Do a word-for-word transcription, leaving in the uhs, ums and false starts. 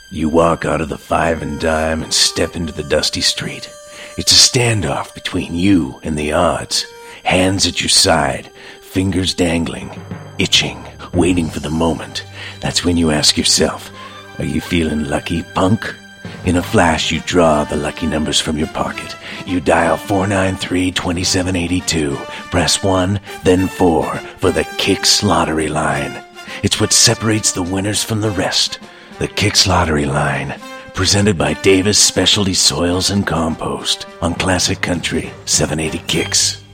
You walk out of the Five and Dime and step into the dusty street. It's a standoff between you and the odds. Hands at your side, fingers dangling, itching, waiting for the moment. That's when you ask yourself, are you feeling lucky, punk? In a flash, you draw the lucky numbers from your pocket. You dial four nine three, two seven eight two. Press one, then four for the Kicks Lottery Line. It's what separates the winners from the rest. The Kicks Lottery Line, presented by Davis Specialty Soils and Compost on Classic Country seven eighty Kicks.